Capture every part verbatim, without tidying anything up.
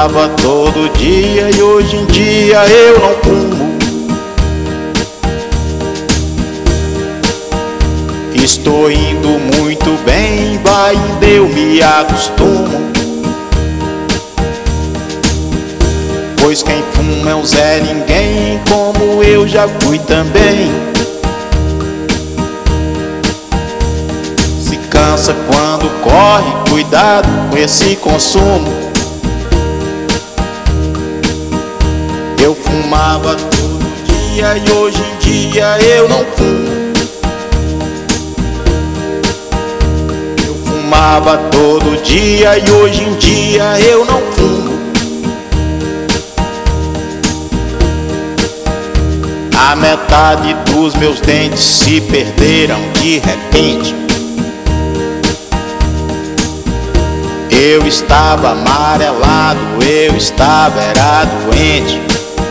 fumava todo dia e hoje em dia eu não fumo. Estou indo muito bem, vai indo eu me acostumo. Pois quem fuma é um Zé Ninguém, como eu já fui também. Se cansa quando corre, cuidado com esse consumo. Eu fumava todo dia e hoje em dia eu não fumo. Eu fumava todo dia e hoje em dia eu não fumo. A metade dos meus dentes se perderam de repente. Eu estava amarelado, eu estava era doente.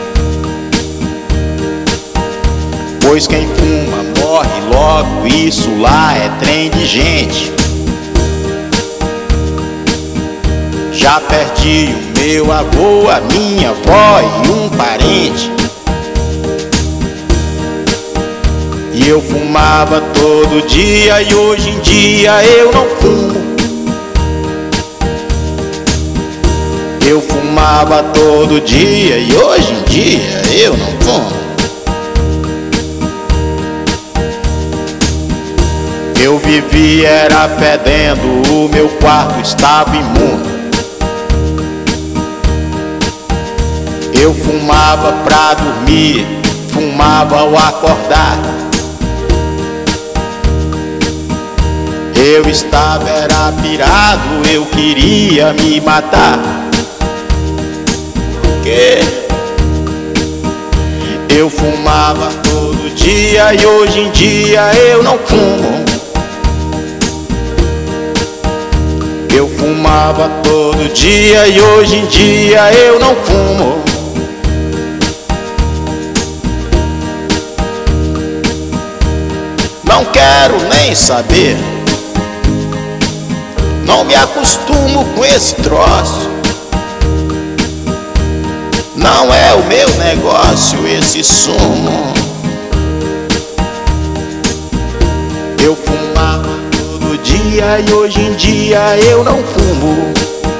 Pois quem fuma morre logo, isso lá é trem de gente. Já perdi o meu avô, a minha avó e um parente. E eu fumava todo dia e hoje em dia eu não fumo. Eu fumava todo dia e hoje em dia eu não fumo. Eu vivia era fedendo, o meu quarto estava imundo. Eu fumava pra dormir, fumava ao acordar. Eu estava era pirado, eu queria me matar. Porque eu fumava todo dia e hoje em dia eu não fumo. Eu fumava todo dia e hoje em dia eu não fumo. Não quero nem saber. Não me acostumo com esse troço. Não é o meu negócio esse sumo. Eu fumava todo dia e hoje em dia eu não fumo.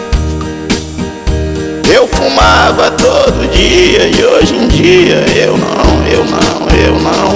Eu fumava todo dia e hoje em dia eu não, eu não, eu não